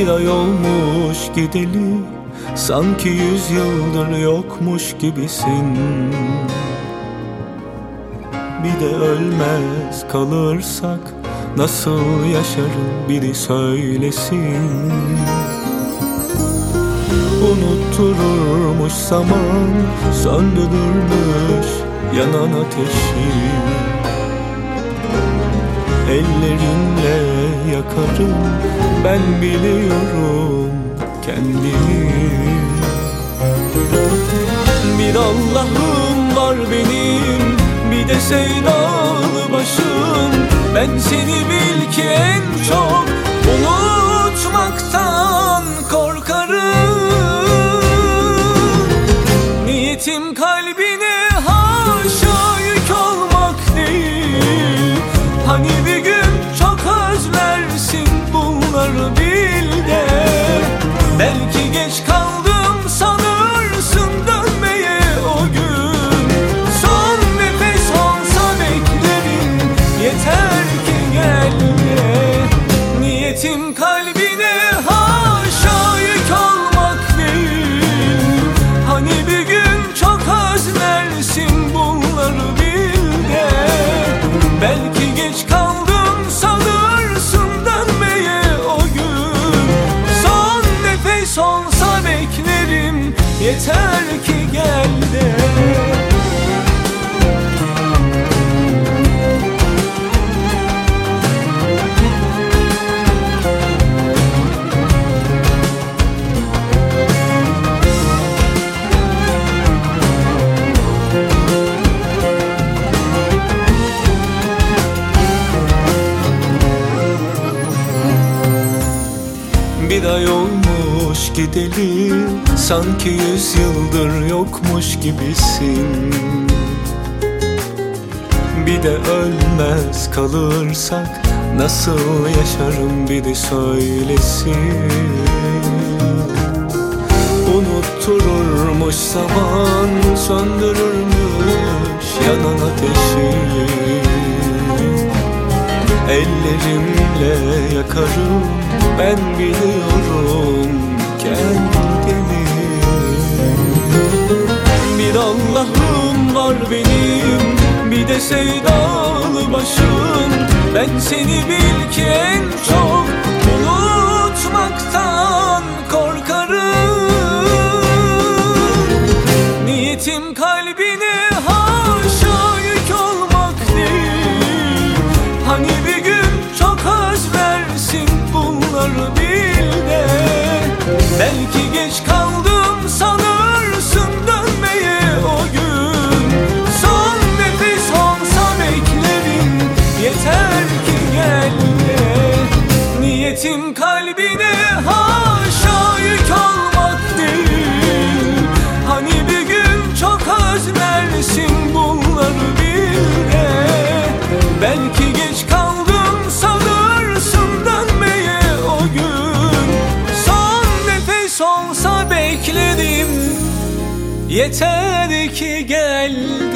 Bir ay olmuş gideli, sanki 100 yıldır yokmuş gibisin. Bir de ölmez kalırsak nasıl yaşarım biri söylesin. Unuttururmuş zaman, söndürürmüş yanan ateşi. Ellerimle yakarım, ben biliyorum kendimi. Bir Allah'ım var benim, bir de sevdalı başım. Ben seni bil ki en çok unutmaktan korkarım. Niyetim kalbine haşa yük olmak değil. Hani bir gün çok özlersin bunları bil de. Belki geç kaldım sanırsın dönmeye o gün. Son nefes olsa beklerim, yeter ki gel de. Niyetim kalbine haşa yük olmak değil. Hani bir gün çok özlersin bunları bil de. Belki geç kaldım sanırsın dönmeye o gün. Son nefes olsa beklerim, yeter ki gel de. Bir ay olmuş gideli, sanki 100 yıldır yokmuş gibisin. Bir de ölmez kalırsak nasıl yaşarım biri söylesin. Unuttururmuş zaman, söndürürmüş yanan ateşi. Ellerimle yakarım, ben biliyorum kendimi. Bir Allah'ım var benim, bir de sevdalı başım. Ben seni bil ki en çok unutmaktan korkarım. Niyetim kalbine haşa yük olmak değil. Hani bir gün çok özlersin bunları bil de. Belki geç kaldım sanırsın dönmeye o gün. Son nefes olsa beklerim, yeter ki gel de. Niyetim kalbine haşa yük olmak değil. Hani bir gün çok özlersin bunları bil de. Belki geç kaldım sanırsın dönmeye o gün. Son nefes olsa bekledim, yeter ki gel